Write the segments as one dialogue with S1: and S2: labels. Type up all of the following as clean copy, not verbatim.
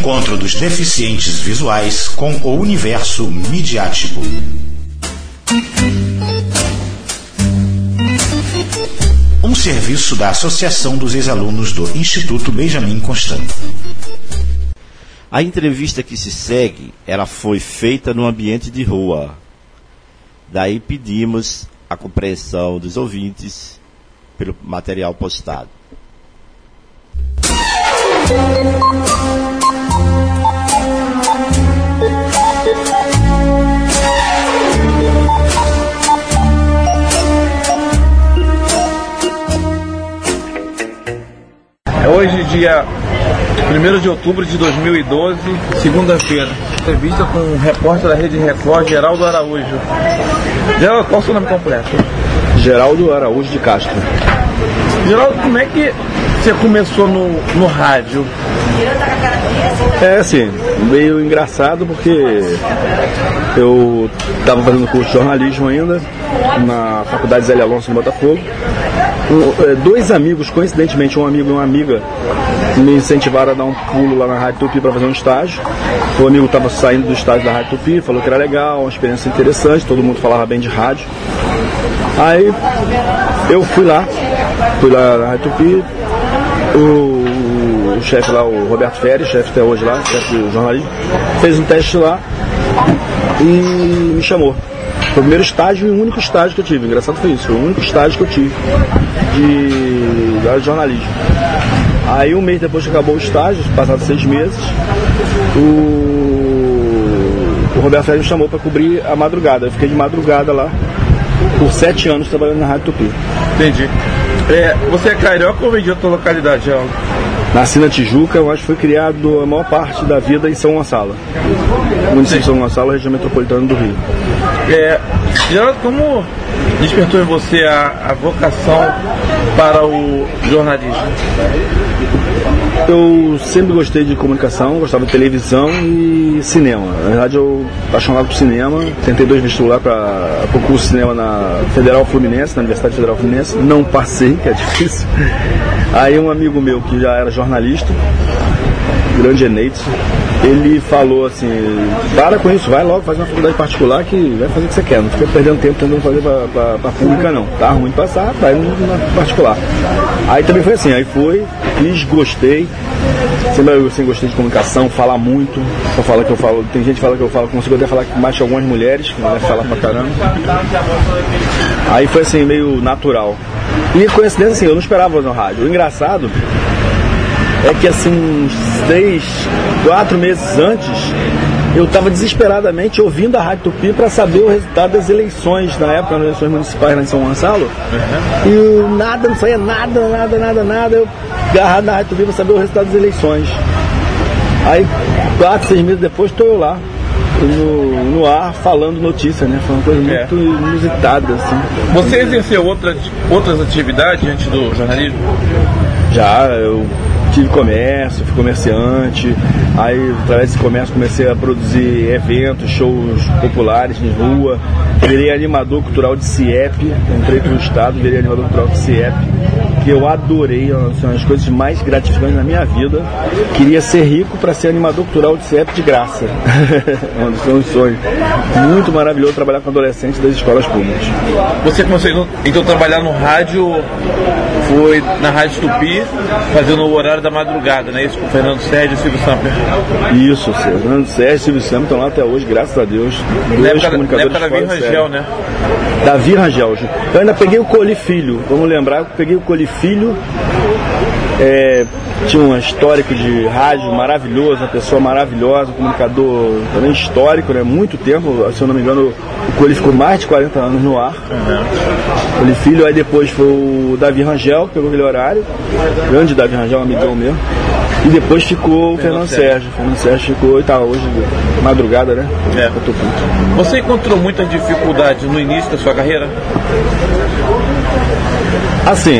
S1: encontro dos deficientes visuais com o universo midiático. Um serviço da Associação dos Ex-Alunos do Instituto Benjamin Constant.
S2: A entrevista que se segue, ela foi feita no ambiente de rua. Daí pedimos a compreensão dos ouvintes pelo material postado.
S3: É hoje, dia 1º de outubro de 2012, segunda-feira. Entrevista com o repórter da Rede Record, Geraldo Araújo. Geraldo, qual é o seu nome completo?
S4: Geraldo Araújo de Castro.
S3: Geraldo, como é que você começou no rádio?
S4: É assim, meio engraçado porque eu estava fazendo curso de jornalismo ainda na Faculdade Zélia Alonso, no Botafogo. Dois amigos, coincidentemente, um amigo e uma amiga, me incentivaram a dar um pulo lá na Rádio Tupi para fazer um estágio. O amigo estava saindo do estágio da Rádio Tupi, falou que era legal, uma experiência interessante, todo mundo falava bem de rádio. Aí eu fui lá na Rádio Tupi, o chefe lá, o Roberto Ferri, chefe até hoje lá, chefe de jornalismo, fez um teste lá e me chamou. Foi o primeiro estágio e o único estágio que eu tive. Engraçado foi isso, foi o único estágio que eu tive de jornalismo. Aí um mês depois que acabou o estágio, passados 6 meses, o Roberto Ferri me chamou para cobrir a madrugada. Eu fiquei de madrugada lá por 7 anos trabalhando na Rádio Tupi.
S3: Entendi. Você é carioca ou vem de outra localidade, Geraldo?
S4: Nasci na Tijuca, mas fui criado a maior parte da vida em São Gonçalo. Município de São Gonçalo, região metropolitana do Rio.
S3: Geraldo, como despertou em você a vocação para o jornalismo?
S4: Eu sempre gostei de comunicação, gostava de televisão e cinema. Na verdade, eu apaixonado por cinema, tentei 2 vestibulares para o curso de cinema na Federal Fluminense, na Universidade Federal Fluminense, não passei, que é difícil. Aí um amigo meu que já era jornalista, grande Eneitson, ele falou assim: para com isso, vai logo fazer uma faculdade particular que vai fazer o que você quer, não fica perdendo tempo tentando fazer para pública não, tá ruim de passar, vai na particular. Aí também foi assim, aí fui, fiz, gostei, sempre gostei de comunicação, falar muito, só fala que eu falo, tem gente que fala que eu falo, consigo até falar mais que algumas mulheres, que vai falar pra caramba. Aí foi assim, meio natural. E coincidência assim, eu não esperava fazer no rádio. O engraçado é que assim, uns 3, 4 meses antes, eu estava desesperadamente ouvindo a Rádio Tupi para saber o resultado das eleições, na época, nas eleições municipais lá em São Gonçalo. E nada, não saía nada. Eu agarrado na Rádio Tupi para saber o resultado das eleições. Aí, 4, 6 meses depois, estou eu lá, no ar, falando notícia, né? Foi uma coisa muito inusitada, assim.
S3: Você exerceu outras atividades antes do jornalismo?
S4: Já, eu tive comércio, fui comerciante, aí através desse comércio comecei a produzir eventos, shows populares em rua, virei animador cultural de CIEP, entrei para o estado, virei animador cultural de CIEP, que eu adorei, são as coisas mais gratificantes da minha vida. Queria ser rico para ser animador cultural de CIEP de graça. Foi um sonho muito maravilhoso trabalhar com adolescentes das escolas públicas.
S3: Você começou então a trabalhar no rádio, foi na Rádio Tupi, fazendo o horário da madrugada, né? Isso com o Fernando Sérgio e Silvio Samper.
S4: Isso, Fernando Sérgio e Silvio Samper estão lá até hoje, graças a Deus.
S3: Na época da Davi Rangel, né?
S4: Davi Rangel. Eu ainda peguei o Coli Filho, vamos lembrar, eu peguei o Coli Filho, tinha um histórico de rádio maravilhoso, uma pessoa maravilhosa, um comunicador também histórico, né? Muito tempo, se eu não me engano, o Coli ficou mais de 40 anos no ar. Coli Filho, aí depois foi o Davi Rangel, que pegou aquele horário, grande Davi Rangel, um amigão meu. E depois ficou o Fernando Sérgio. Fernando Sérgio ficou, e tá hoje, madrugada, né?
S3: Você encontrou muitas dificuldades no início da sua carreira?
S4: Assim,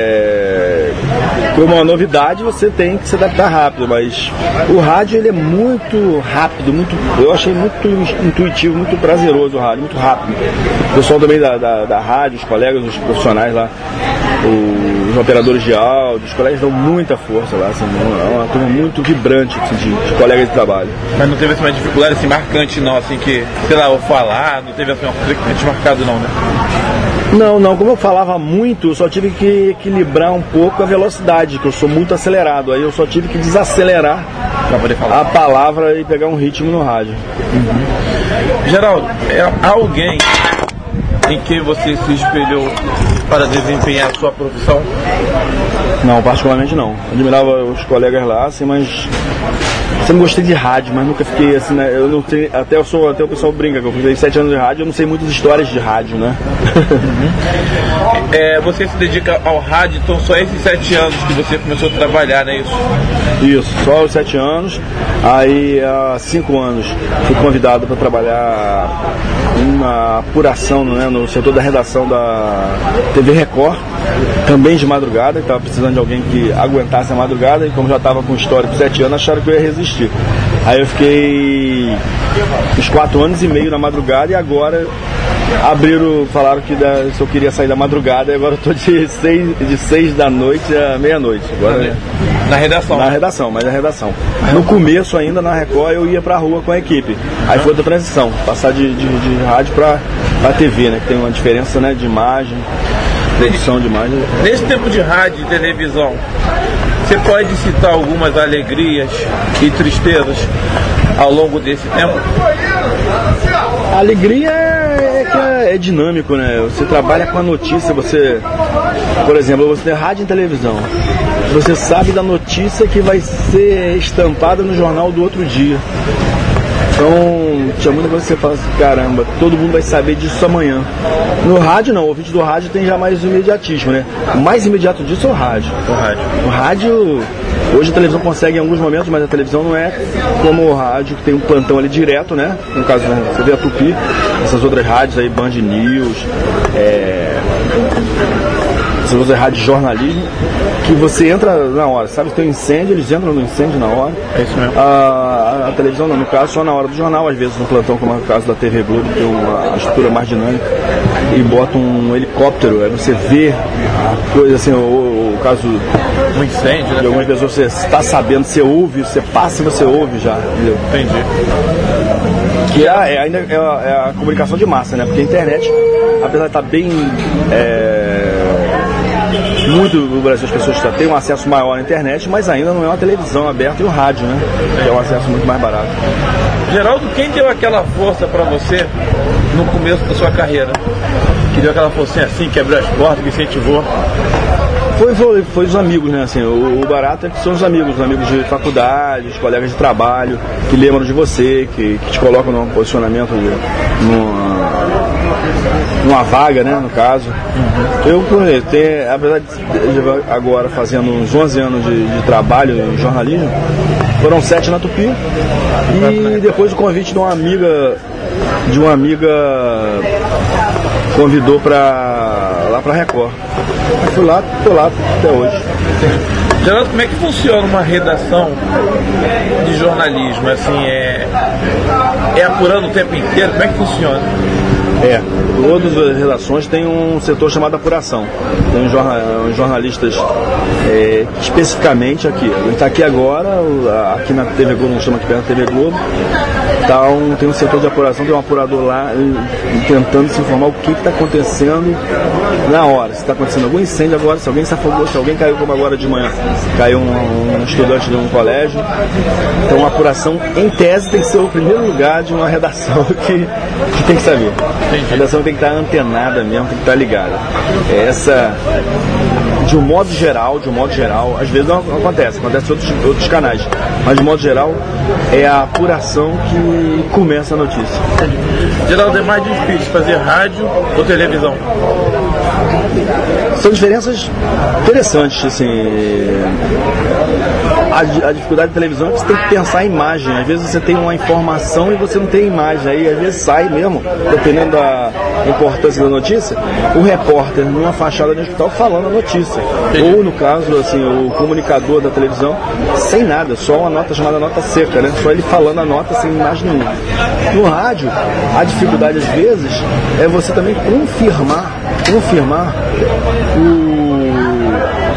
S4: foi uma novidade, você tem que se adaptar rápido, mas o rádio ele é muito rápido, eu achei muito intuitivo, muito prazeroso o rádio, muito rápido. O pessoal também da rádio, os colegas, os profissionais lá, o os operadores de áudio, os colegas dão muita força lá, assim, é uma turma muito vibrante assim, de colegas de trabalho.
S3: Mas não teve assim, uma dificuldade assim, marcante não, assim, que, sei lá, eu falar, não teve assim, uma coisa que tinha desmarcado não, né?
S4: Não, como eu falava muito, eu só tive que equilibrar um pouco a velocidade, que eu sou muito acelerado, aí eu só tive que desacelerar
S3: pra poder falar
S4: a palavra e pegar um ritmo no rádio.
S3: Geraldo, é alguém em que você se espelhou para desempenhar a sua profissão?
S4: Não, particularmente não. Admirava os colegas lá, assim, mas sempre gostei de rádio, mas nunca fiquei assim, né? Eu não sei, até o pessoal brinca que eu fiz 7 anos de rádio, eu não sei muitas histórias de rádio, né?
S3: Você se dedica ao rádio, então só esses 7 anos que você começou a trabalhar, não é isso?
S4: Isso, só os 7 anos. Aí há 5 anos fui convidado para trabalhar uma apuração, né, no setor da redação da TV Record, também de madrugada, que estava precisando de alguém que aguentasse a madrugada, e como já estava com histórico 7 anos, acharam que eu ia resistir. Aí eu fiquei uns 4 anos e meio na madrugada, e agora falaram que se eu queria sair da madrugada, e agora eu estou de 6 da noite à meia-noite. Agora,
S3: na redação?
S4: Na redação, mas na redação. No começo ainda, na Record, eu ia pra rua com a equipe. Aí foi outra transição, passar de rádio pra TV, né? Que tem uma diferença, né, de imagem, produção de imagem.
S3: Nesse tempo de rádio e televisão, você pode citar algumas alegrias e tristezas ao longo desse tempo?
S4: A alegria é que é dinâmico, né? Você trabalha com a notícia, por exemplo, você tem rádio e televisão. Você sabe da notícia que vai ser estampada no jornal do outro dia. Então, tinha muita coisa que você fala assim, caramba, todo mundo vai saber disso amanhã. No rádio não, o ouvinte do rádio tem já mais imediatismo, né? O mais imediato disso é o rádio. O rádio, hoje a televisão consegue em alguns momentos, mas a televisão não é como o rádio, que tem um plantão ali direto, né? No caso, você vê a Tupi, essas outras rádios aí, Band News, essas outras rádios de jornalismo, que você entra na hora, sabe? Tem um incêndio, eles entram no incêndio na hora.
S3: É isso mesmo.
S4: A televisão não, no caso só na hora do jornal, às vezes no plantão, como é o caso da TV Globo, que tem uma estrutura mais dinâmica, e bota um helicóptero, aí você vê a coisa assim, o caso
S3: um incêndio, né?
S4: De algumas pessoas você está sabendo, você ouve, você passa e você ouve já, entendeu?
S3: Entendi.
S4: Que ainda é a comunicação de massa, né? Porque a internet, apesar de estar bem... muito no Brasil as pessoas já têm um acesso maior à internet, mas ainda não é uma televisão aberta e o rádio, né? Que é um acesso muito mais barato.
S3: Geraldo, quem deu aquela força pra você no começo da sua carreira? Que deu aquela forcinha assim, que abriu as portas, que incentivou?
S4: Foi os amigos, né? Assim, o barato é que são os amigos de faculdade, os colegas de trabalho, que lembram de você, que te colocam num posicionamento, numa vaga, né, no caso. Eu, apesar de agora fazendo uns 11 anos de trabalho em jornalismo, foram 7 na Tupi, e depois o convite de uma amiga convidou lá pra Record. Eu fui lá, tô lá até hoje.
S3: Geraldo, como é que funciona uma redação de jornalismo? Assim, é apurando o tempo inteiro? Como é que funciona?
S4: Todas as redações têm um setor chamado apuração. Tem uns jornalistas especificamente aqui. A gente está aqui agora, aqui na TV Globo, não chama aqui perto da TV Globo. Tem um setor de apuração, tem um apurador lá tentando se informar o que está acontecendo na hora. Se está acontecendo algum incêndio agora, se alguém se afogou, se alguém caiu como agora de manhã. Caiu um estudante de um colégio. Então a apuração, em tese, tem que ser o primeiro lugar de uma redação que tem que saber. A redação tem que estar antenada mesmo, tem que estar ligada. De um modo geral, às vezes não acontece em outros canais, mas de modo geral é a apuração que começa a notícia.
S3: Geraldo, é mais difícil fazer rádio ou televisão?
S4: São diferenças interessantes, assim. A dificuldade da televisão é que você tem que pensar em imagem. Às vezes você tem uma informação e você não tem imagem. Aí às vezes sai mesmo, dependendo da importância da notícia, o repórter numa fachada de hospital falando a notícia. Ou no caso, assim, o comunicador da televisão sem nada, só uma nota chamada nota seca, né? Só ele falando a nota sem imagem nenhuma. No rádio, a dificuldade às vezes é você também confirmar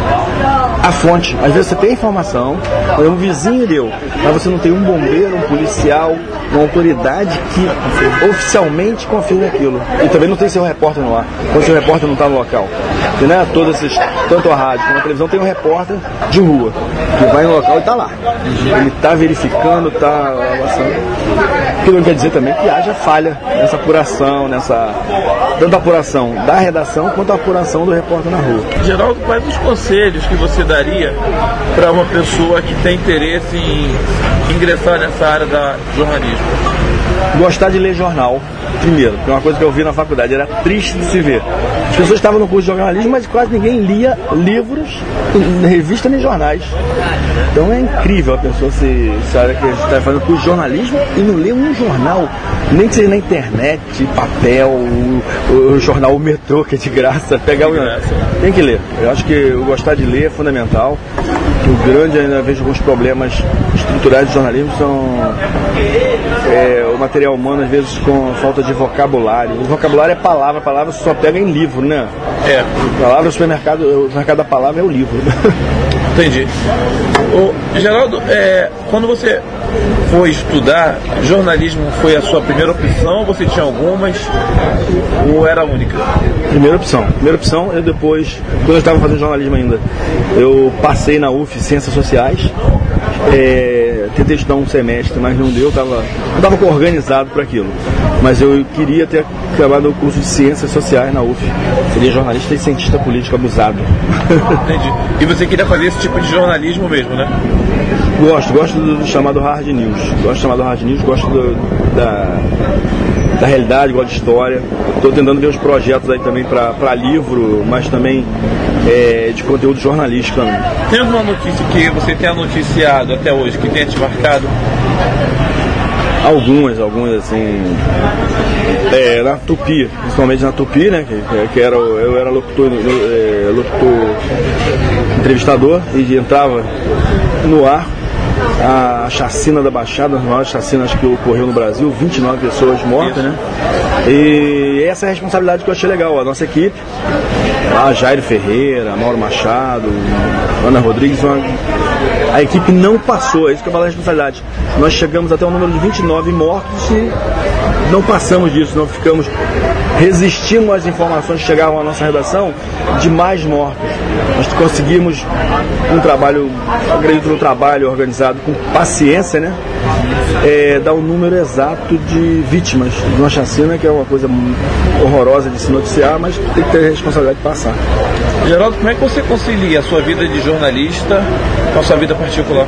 S4: a fonte. Às vezes você tem informação, um vizinho deu, mas você não tem um bombeiro, um policial, uma autoridade que oficialmente confirme aquilo. E também não tem seu repórter no ar, quando seu repórter não está no local. Porque, né, tanto a rádio como a televisão tem um repórter de rua, que vai no local e está lá. Ele está verificando, está avançando. O que não quer dizer também que haja falha nessa apuração, tanto a apuração da redação quanto a apuração do repórter na rua.
S3: Geraldo, quais os conselhos que você daria para uma pessoa que tem interesse em ingressar nessa área da jornalismo?
S4: Gostar de ler jornal, primeiro, que é uma coisa que eu vi na faculdade, era triste de se ver. As pessoas estavam no curso de jornalismo, mas quase ninguém lia livros, revistas nem jornais. Então é incrível a pessoa se olha que a gente está fazendo curso de jornalismo e não lê um jornal, nem que seja na internet, papel, o jornal O Metrô, que é de graça. Tem que ler. Eu acho que gostar de ler é fundamental. O grande, ainda vejo alguns problemas estruturais de jornalismo são o material humano, às vezes, com falta de vocabulário. O vocabulário é palavra, a palavra só pega em livro, né? Palavra, o mercado da palavra é o livro.
S3: Entendi. Geraldo, quando você foi estudar, jornalismo foi a sua primeira opção ou você tinha algumas ou era a única?
S4: Primeira opção, eu depois, quando eu estava fazendo jornalismo ainda, eu passei na UF Ciências Sociais, tentei estudar um semestre, mas não deu, não estava organizado para aquilo. Mas eu queria ter acabado o curso de Ciências Sociais na UF. Seria jornalista e cientista político abusado.
S3: Entendi. E você queria fazer esse tipo de jornalismo mesmo, né?
S4: Gosto do chamado hard news. Gosto da realidade, gosto de história. Estou tentando ver os projetos aí também para livro, mas também de conteúdo jornalístico também.
S3: Tem alguma notícia que você tenha noticiado até hoje que tenha te marcado?
S4: Algumas assim, na Tupi, principalmente na Tupi, né, eu era locutor, entrevistador, e entrava no ar a chacina da Baixada, as maiores chacinas que ocorreu no Brasil, 29 pessoas mortas, né, e essa é a responsabilidade que eu achei legal, a nossa equipe, a Jair Ferreira, Mauro Machado, Ana Rodrigues, a equipe não passou, é isso que eu falo da responsabilidade. Nós chegamos até um número de 29 mortos e não passamos disso, não ficamos, resistimos às informações que chegavam à nossa redação de mais mortos. Nós conseguimos acredito no trabalho organizado com paciência, né? Dar o número exato de vítimas de uma chacina, que é uma coisa horrorosa de se noticiar, mas tem que ter a responsabilidade de passar.
S3: Geraldo, como é que você concilia a sua vida de jornalista com a sua vida particular?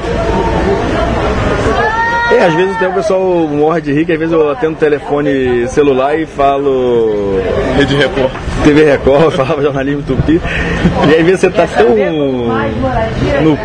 S4: Às vezes até o pessoal morre de rir, que às vezes eu atendo o telefone celular e falo
S3: Rede Record,
S4: TV Record, falava jornalismo Tupi, e às vezes você está tão no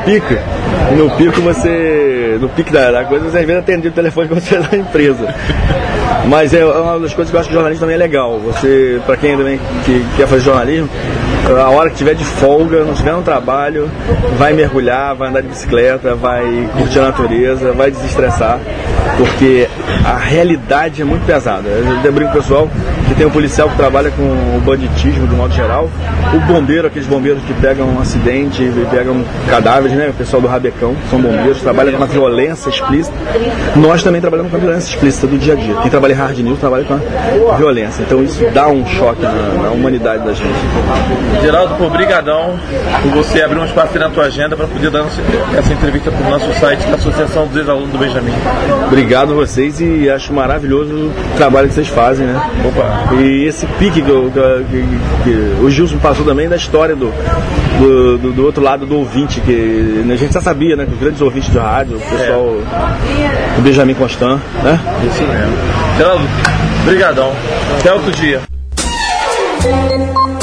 S4: pico da coisa, você às vezes atende o telefone que você é da empresa. Mas é uma das coisas que eu acho que jornalismo também é legal. Você, para quem também que quer fazer jornalismo, a hora que tiver de folga, não estiver no trabalho, vai mergulhar, vai andar de bicicleta, vai curtir a natureza, vai desestressar, porque a realidade é muito pesada. Eu brinco com o pessoal que tem um policial que trabalha com o banditismo de modo geral, o bombeiro, aqueles bombeiros que pegam um acidente e pegam cadáveres, né? O pessoal do Rabecão, são bombeiros, trabalham com a violência explícita. Nós também trabalhamos com a violência explícita do dia a dia. Quem trabalha em hard news trabalha com a violência. Então isso dá um choque na humanidade da gente.
S3: Geraldo, obrigadão por você abrir um espaço na tua agenda para poder dar essa entrevista para o nosso site da Associação dos Ex-Alunos do Benjamin.
S4: Obrigado a vocês e acho maravilhoso o trabalho que vocês fazem, né?
S3: Opa.
S4: E esse pique que o Gilson passou também da história do outro lado do ouvinte, que a gente já sabia, né? Que os grandes ouvintes de rádio, o pessoal do Benjamin Constant, né?
S3: Isso mesmo. Geraldo, brigadão. Até outro dia.